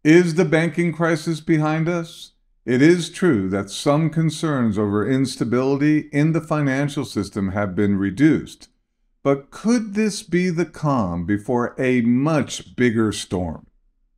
Is the banking crisis behind us? It is true that some concerns over instability in the financial system have been reduced, but could this be the calm before a much bigger storm?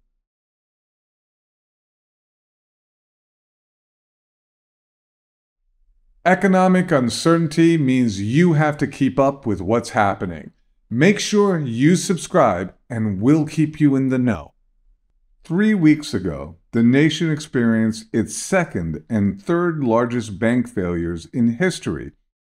Economic uncertainty means you have to keep up with what's happening. Make sure you subscribe and we'll keep you in the know. 3 weeks ago, the nation experienced its second and third largest bank failures in history.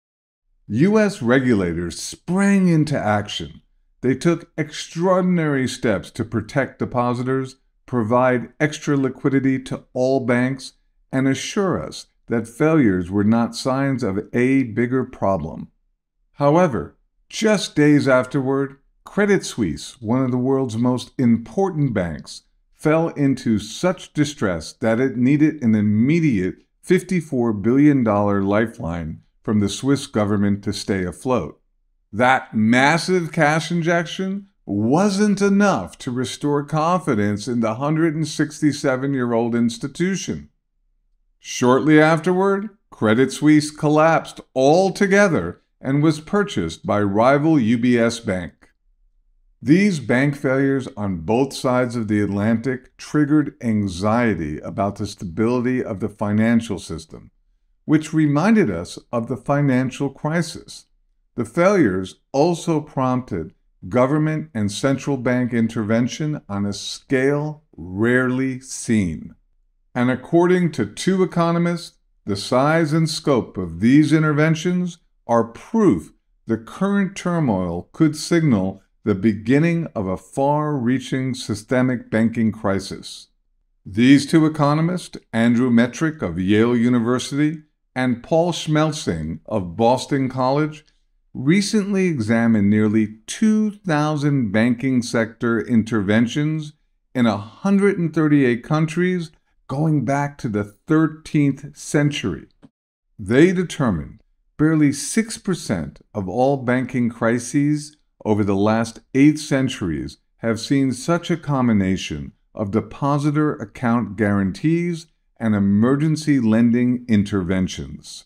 U.S. regulators sprang into action. They took extraordinary steps to protect depositors, provide extra liquidity to all banks, and assure us that failures were not signs of a bigger problem. However, just days afterward, Credit Suisse, one of the world's most important banks, fell into such distress that it needed an immediate $54 billion lifeline from the Swiss government to stay afloat. That massive cash injection wasn't enough to restore confidence in the 167-year-old institution. Shortly afterward, Credit Suisse collapsed altogether and was purchased by rival UBS Bank. These bank failures on both sides of the Atlantic triggered anxiety about the stability of the financial system, which reminded us of the financial crisis. The failures also prompted government and central bank intervention on a scale rarely seen. And according to 2 economists, the size and scope of these interventions are proof the current turmoil could signal the beginning of a far-reaching systemic banking crisis. These 2 economists, Andrew Metrick of Yale University and Paul Schmelzing of Boston College, recently examined nearly 2,000 banking sector interventions in 138 countries going back to the 13th century. They determined barely 6% of all banking crises over the last 8 centuries have seen such a combination of depositor account guarantees and emergency lending interventions.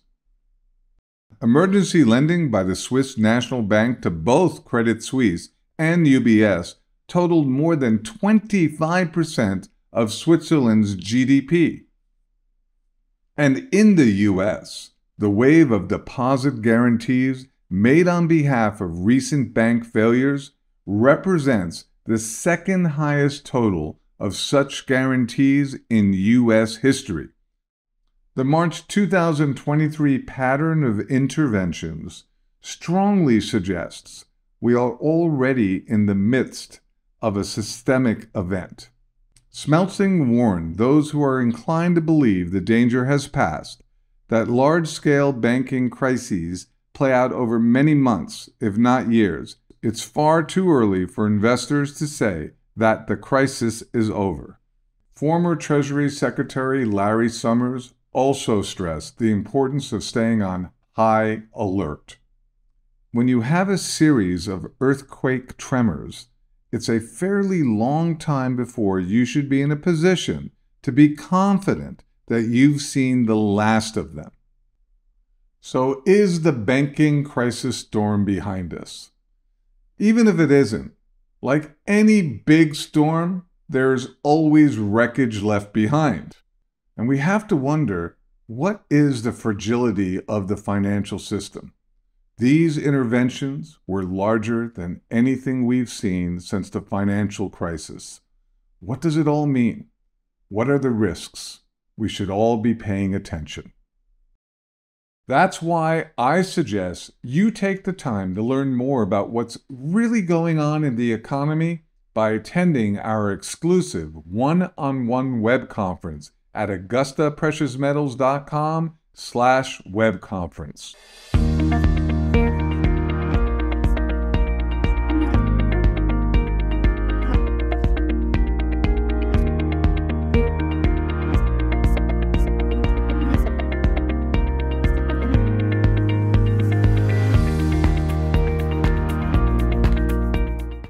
Emergency lending by the Swiss National Bank to both Credit Suisse and UBS totaled more than 25% of Switzerland's GDP. And in the U.S., the wave of deposit guarantees made on behalf of recent bank failures represents the second highest total of such guarantees in U.S. history. The March 2023 pattern of interventions strongly suggests we are already in the midst of a systemic event. Schmelzing warned those who are inclined to believe the danger has passed that large-scale banking crises play out over many months, if not years. It's far too early for investors to say that the crisis is over. Former Treasury Secretary Larry Summers also stressed the importance of staying on high alert. When you have a series of earthquake tremors, it's a fairly long time before you should be in a position to be confident that you've seen the last of them. So is the banking crisis storm behind us? Even if it isn't, like any big storm, there's always wreckage left behind. And we have to wonder, what is the fragility of the financial system? These interventions were larger than anything we've seen since the financial crisis. What does it all mean? What are the risks? We should all be paying attention. That's why I suggest you take the time to learn more about what's really going on in the economy by attending our exclusive one-on-one web conference at AugustaPreciousMetals.com/webconference.